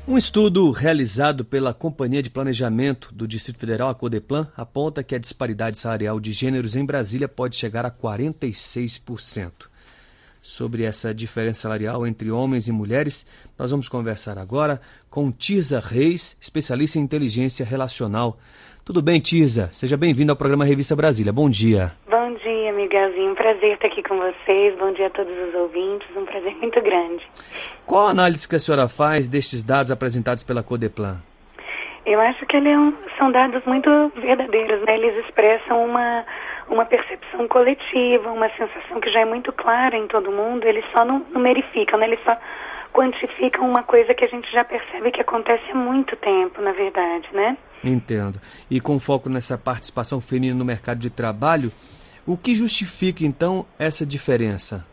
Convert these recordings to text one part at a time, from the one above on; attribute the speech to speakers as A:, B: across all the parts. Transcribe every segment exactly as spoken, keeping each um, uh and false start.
A: Um estudo realizado pela Companhia de Planejamento do Distrito Federal, a Codeplan, aponta que a disparidade salarial de gêneros em Brasília pode chegar a quarenta e seis por cento. Sobre essa diferença salarial entre homens e mulheres, nós vamos conversar agora com Tirza Reis, especialista em inteligência relacional. Tudo bem, Tirza? Seja bem-vindo ao programa Revista Brasília. Bom dia.
B: Bom dia, Miguelzinho. Um prazer estar aqui com vocês. Bom dia a todos os ouvintes. Um prazer muito grande.
A: Qual a análise que a senhora faz destes dados apresentados pela Codeplan?
B: Eu acho que ele é um, são dados muito verdadeiros, né? Eles expressam uma, uma percepção coletiva, uma sensação que já é muito clara em todo mundo. Eles só não numerificam, né? Eles só quantificam uma coisa que a gente já percebe que acontece há muito tempo, na verdade, né?
A: Entendo. E com foco nessa participação feminina no mercado de trabalho, o que justifica, então, essa diferença?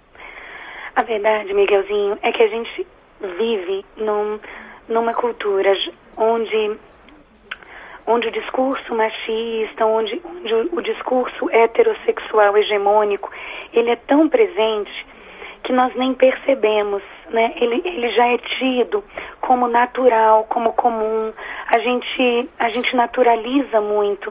B: A verdade, Miguelzinho, é que a gente vive num, numa cultura onde, onde o discurso machista, onde, onde o, o discurso heterossexual hegemônico, ele é tão presente que nós nem percebemos, né? Ele, ele já é tido como natural, como comum. A gente, a gente naturaliza muito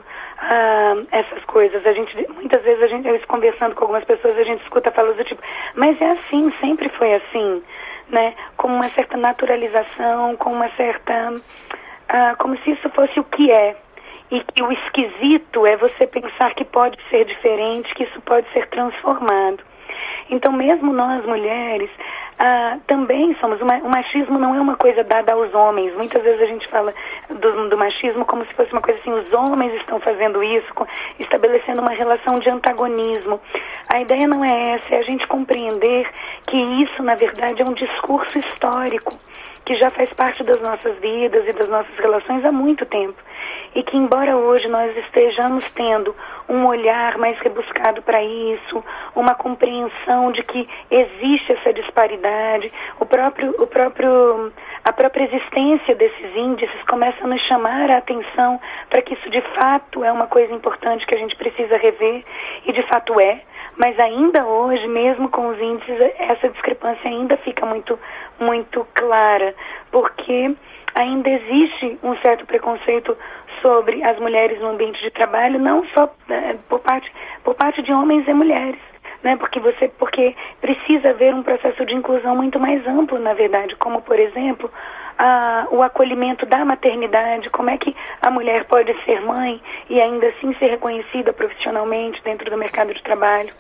B: uh, essas coisas. A gente, muitas vezes, a gente, eu conversando com algumas pessoas, a gente escuta falas do tipo, mas é assim, sempre foi assim, né? Como uma certa naturalização, com uma certa... Uh, como se isso fosse o que é. E que o esquisito é você pensar que pode ser diferente, que isso pode ser transformado. Então, mesmo nós, mulheres, ah, também somos... Uma, o machismo não é uma coisa dada aos homens. Muitas vezes a gente fala do, do machismo como se fosse uma coisa assim, os homens estão fazendo isso, com, estabelecendo uma relação de antagonismo. A ideia não é essa, é a gente compreender que isso, na verdade, é um discurso histórico, que já faz parte das nossas vidas e das nossas relações há muito tempo. E que, embora hoje nós estejamos tendo um olhar mais rebuscado para isso, uma compreensão de que existe essa disparidade, o próprio, o próprio, a própria existência desses índices começa a nos chamar a atenção para que isso de fato é uma coisa importante que a gente precisa rever, e de fato é, mas ainda hoje, mesmo com os índices, essa discrepância ainda fica muito, muito clara, porque ainda existe um certo preconceito sobre as mulheres no ambiente de trabalho, não só né, por parte, por parte de homens e mulheres, né? Porque você, porque precisa haver um processo de inclusão muito mais amplo, na verdade, como, por exemplo, a, o acolhimento da maternidade, como é que a mulher pode ser mãe e ainda assim ser reconhecida profissionalmente dentro do mercado de trabalho,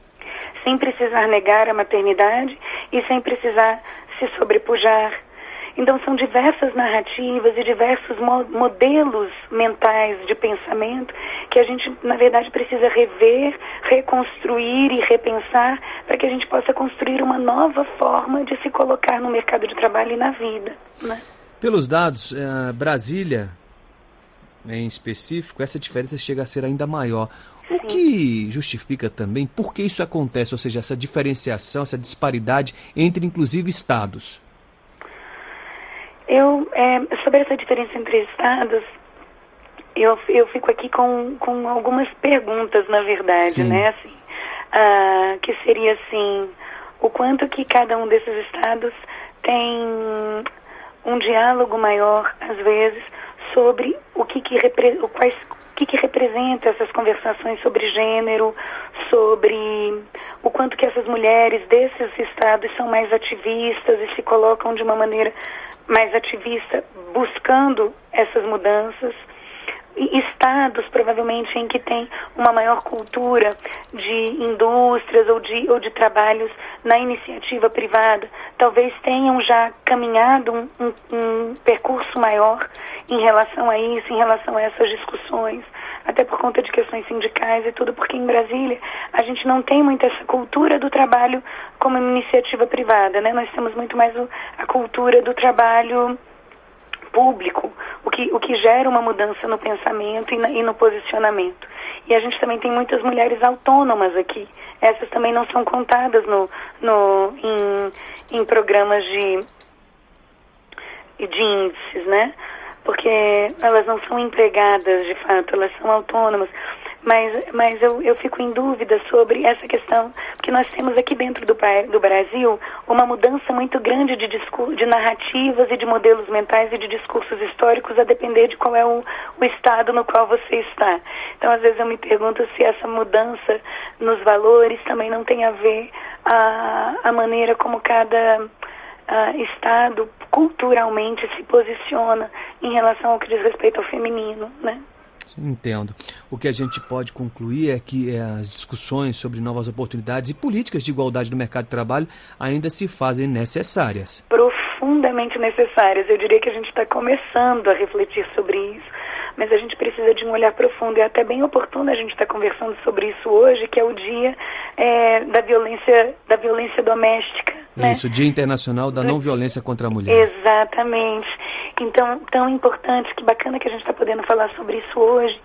B: sem precisar negar a maternidade e sem precisar se sobrepujar. Então são diversas narrativas e diversos mo- modelos mentais de pensamento que a gente, na verdade, precisa rever, reconstruir e repensar para que a gente possa construir uma nova forma de se colocar no mercado de trabalho e na vida, né?
A: Pelos dados, uh, Brasília, em específico, essa diferença chega a ser ainda maior. O Sim. que justifica também por que isso acontece, ou seja, essa diferenciação, essa disparidade entre, inclusive, estados?
B: Eu, é, sobre essa diferença entre estados, eu, eu fico aqui com, com algumas perguntas, na verdade, Sim. né, assim, ah, que seria assim, o quanto que cada um desses estados tem um diálogo maior, às vezes, sobre o que que, repre, o quais, o que que representa essas conversações sobre gênero, sobre o quanto que essas mulheres desses estados são mais ativistas e se colocam de uma maneira mais ativista, buscando essas mudanças. E estados, provavelmente, em que tem uma maior cultura de indústrias ou de, ou de trabalhos na iniciativa privada, talvez tenham já caminhado um, um, um percurso maior em relação a isso, em relação a essas discussões, até por conta de questões sindicais e tudo, porque em Brasília a gente não tem muito essa cultura do trabalho como iniciativa privada, né? Nós temos muito mais o, a cultura do trabalho público, o que, o que gera uma mudança no pensamento e, na, e no posicionamento. E a gente também tem muitas mulheres autônomas aqui. Essas também não são contadas no, no, em, em programas de, de índices, né? Porque elas não são empregadas, de fato, elas são autônomas. Mas, mas eu, eu fico em dúvida sobre essa questão, porque nós temos aqui dentro do, do Brasil uma mudança muito grande de, discur de narrativas e de modelos mentais e de discursos históricos a depender de qual é o, o estado no qual você está. Então, às vezes eu me pergunto se essa mudança nos valores também não tem a ver a, a maneira como cada uh, estado culturalmente se posiciona em relação ao que diz respeito ao feminino, né?
A: Entendo. O que a gente pode concluir é que é, as discussões sobre novas oportunidades e políticas de igualdade no mercado de trabalho ainda se fazem necessárias.
B: Profundamente necessárias. Eu diria que a gente está começando a refletir sobre isso, mas a gente precisa de um olhar profundo. E é até bem oportuno a gente estar conversando sobre isso hoje, que é o dia é, da violência, da violência doméstica. Né?
A: Isso, o Dia Internacional da Não Violência contra a Mulher.
B: Exatamente. Então, tão importante, que bacana que a gente está podendo falar sobre isso hoje,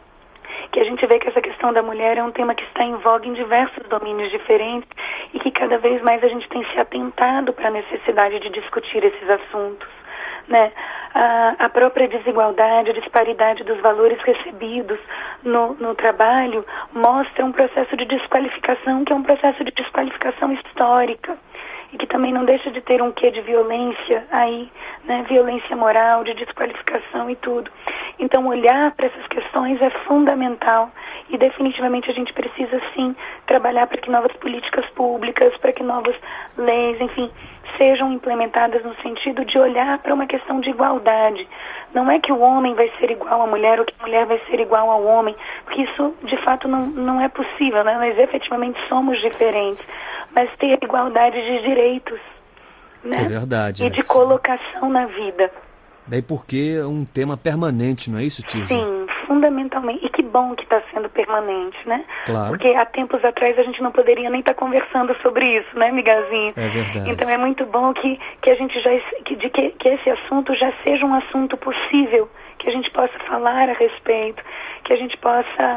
B: que a gente vê que essa questão da mulher é um tema que está em voga em diversos domínios diferentes e que cada vez mais a gente tem se atentado para a necessidade de discutir esses assuntos. Né? A, a própria desigualdade, a disparidade dos valores recebidos no, no trabalho mostra um processo de desqualificação que é um processo de desqualificação histórica e que também não deixa de ter um quê de violência aí, né? Violência moral, de desqualificação e tudo. Então olhar para essas questões é fundamental e definitivamente a gente precisa sim trabalhar para que novas políticas públicas, para que novas leis, enfim, sejam implementadas no sentido de olhar para uma questão de igualdade. Não é que o homem vai ser igual à mulher ou que a mulher vai ser igual ao homem, porque isso de fato não, não é possível, né? Nós efetivamente somos diferentes, mas ter igualdade de direitos, né?
A: É verdade.
B: E de colocação na vida.
A: Daí porque é um tema permanente, não é isso, Tisa?
B: Sim, fundamentalmente. E que bom que está sendo permanente, né?
A: Claro.
B: Porque há tempos atrás a gente não poderia nem estar tá conversando sobre isso, né, Migazinho?
A: É verdade.
B: Então é muito bom que, que a gente já que, de que, que esse assunto já seja um assunto possível, que a gente possa falar a respeito, que a gente possa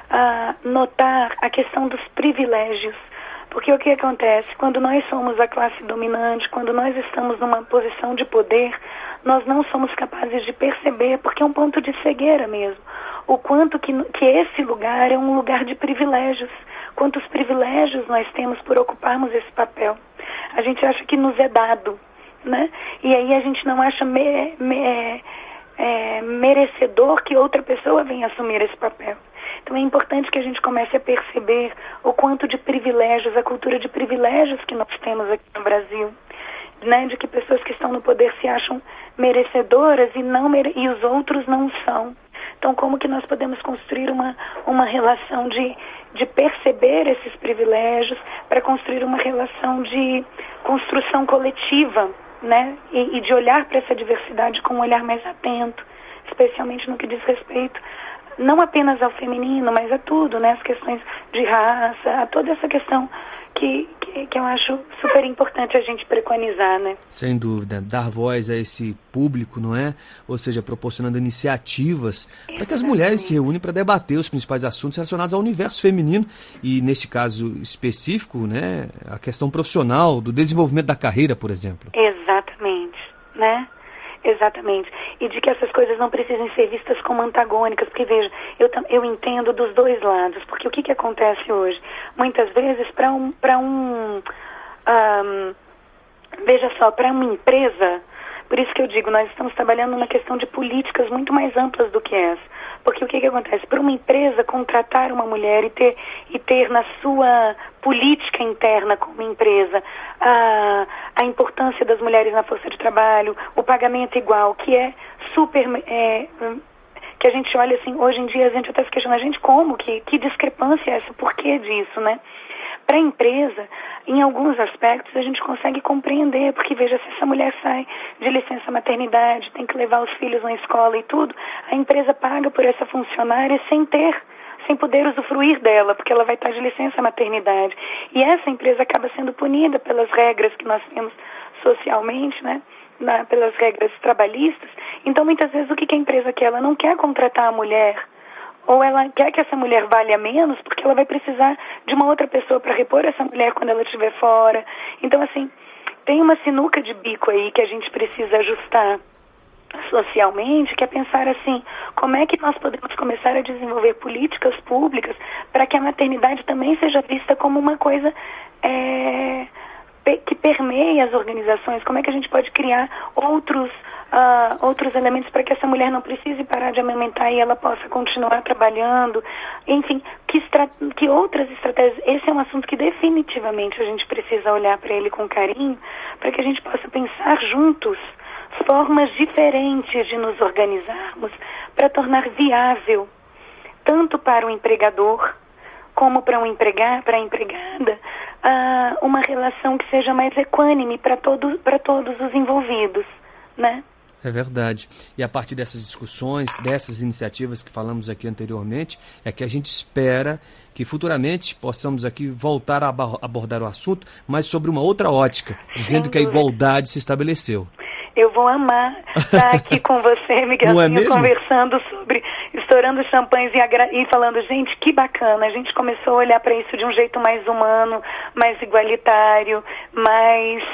B: uh, notar a questão dos privilégios. Porque o que acontece? Quando nós somos a classe dominante, quando nós estamos numa posição de poder, nós não somos capazes de perceber, porque é um ponto de cegueira mesmo, o quanto que, que esse lugar é um lugar de privilégios, quantos privilégios nós temos por ocuparmos esse papel. A gente acha que nos é dado, né? E aí a gente não acha me, me, é, merecedor que outra pessoa venha assumir esse papel. Então é importante que a gente comece a perceber o quanto de privilégios, a cultura de privilégios que nós temos aqui no Brasil, né? De que pessoas que estão no poder se acham merecedoras e, não mere- e os outros não são. Então como que nós podemos construir uma, uma relação de, de perceber esses privilégios para construir uma relação de construção coletiva, né? E, e de olhar para essa diversidade com um olhar mais atento, especialmente no que diz respeito não apenas ao feminino, mas a tudo, né? As questões de raça, a toda essa questão que, que, que eu acho super importante a gente preconizar, né?
A: Sem dúvida, dar voz a esse público, não é? Ou seja, proporcionando iniciativas para que as mulheres se reúnem para debater os principais assuntos relacionados ao universo feminino e, neste caso específico, né, a questão profissional, do desenvolvimento da carreira, por exemplo.
B: Exatamente, né? Exatamente. E de que essas coisas não precisem ser vistas como antagônicas, porque veja, eu, eu entendo dos dois lados, porque o que, que acontece hoje? Muitas vezes para um, para um, um, veja só, para uma empresa, por isso que eu digo, nós estamos trabalhando numa questão de políticas muito mais amplas do que essa. Porque o que, que acontece? Para uma empresa contratar uma mulher e ter, e ter na sua política interna como empresa a, a importância das mulheres na força de trabalho, o pagamento igual, que é super... É, que a gente olha assim, hoje em dia a gente até se questiona, a gente como? Que, que discrepância é essa? Por que disso, né? Para a empresa, em alguns aspectos, a gente consegue compreender, porque veja, se essa mulher sai de licença maternidade, tem que levar os filhos na escola e tudo, a empresa paga por essa funcionária sem ter, sem poder usufruir dela, porque ela vai estar de licença maternidade. E essa empresa acaba sendo punida pelas regras que nós temos socialmente, né? Na, pelas regras trabalhistas. Então, muitas vezes, o que, que a empresa quer? Ela não quer contratar a mulher, ou ela quer que essa mulher valha menos porque ela vai precisar de uma outra pessoa para repor essa mulher quando ela estiver fora. Então, assim, tem uma sinuca de bico aí que a gente precisa ajustar. socialmente, que é pensar assim, como é que nós podemos começar a desenvolver políticas públicas para que a maternidade também seja vista como uma coisa é, que permeia as organizações, como é que a gente pode criar outros, uh, outros elementos para que essa mulher não precise parar de amamentar e ela possa continuar trabalhando, enfim, que, estra- que outras estratégias. Esse é um assunto que definitivamente a gente precisa olhar para ele com carinho, para que a gente possa pensar juntos formas diferentes de nos organizarmos para tornar viável, tanto para o empregador como para um empregar, para a empregada, uh, uma relação que seja mais equânime para todo, para todos os envolvidos, né?
A: É verdade. E a partir dessas discussões, dessas iniciativas que falamos aqui anteriormente, é que a gente espera que futuramente possamos aqui voltar a abordar o assunto, mas sobre uma outra ótica, dizendo que a igualdade se estabeleceu.
B: Eu vou amar estar aqui com você, Miguelzinho, é conversando sobre, estourando champanhes e, agra- e falando, gente, que bacana, a gente começou a olhar para isso de um jeito mais humano, mais igualitário, mais,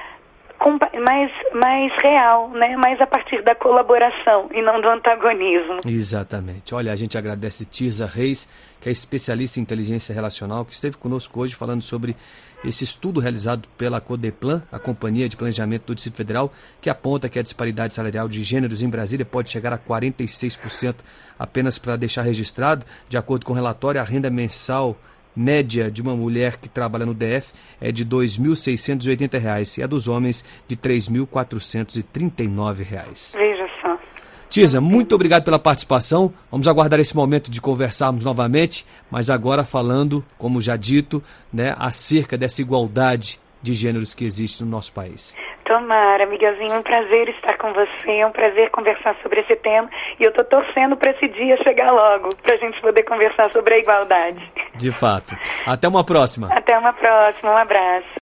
B: mais, mais real, né? Mais a partir da colaboração e não do antagonismo.
A: Exatamente. Olha, a gente agradece Tirza Reis, que é especialista em inteligência relacional, que esteve conosco hoje falando sobre esse estudo realizado pela Codeplan, a Companhia de Planejamento do Distrito Federal, que aponta que a disparidade salarial de gêneros em Brasília pode chegar a quarenta e seis por cento. Apenas para deixar registrado, de acordo com o relatório, a renda mensal média de uma mulher que trabalha no D F é de dois mil seiscentos e oitenta reais e a dos homens de três mil quatrocentos e trinta e nove reais.
B: Veja só.
A: Tirza, muito obrigado pela participação. Vamos aguardar esse momento de conversarmos novamente, mas agora falando, como já dito, né, acerca dessa igualdade de gêneros que existe no nosso país.
B: Tomara, Miguelzinho, é um prazer estar com você, é um prazer conversar sobre esse tema e eu estou torcendo para esse dia chegar logo, para a gente poder conversar sobre a igualdade.
A: De fato. Até uma próxima.
B: Até uma próxima, um abraço.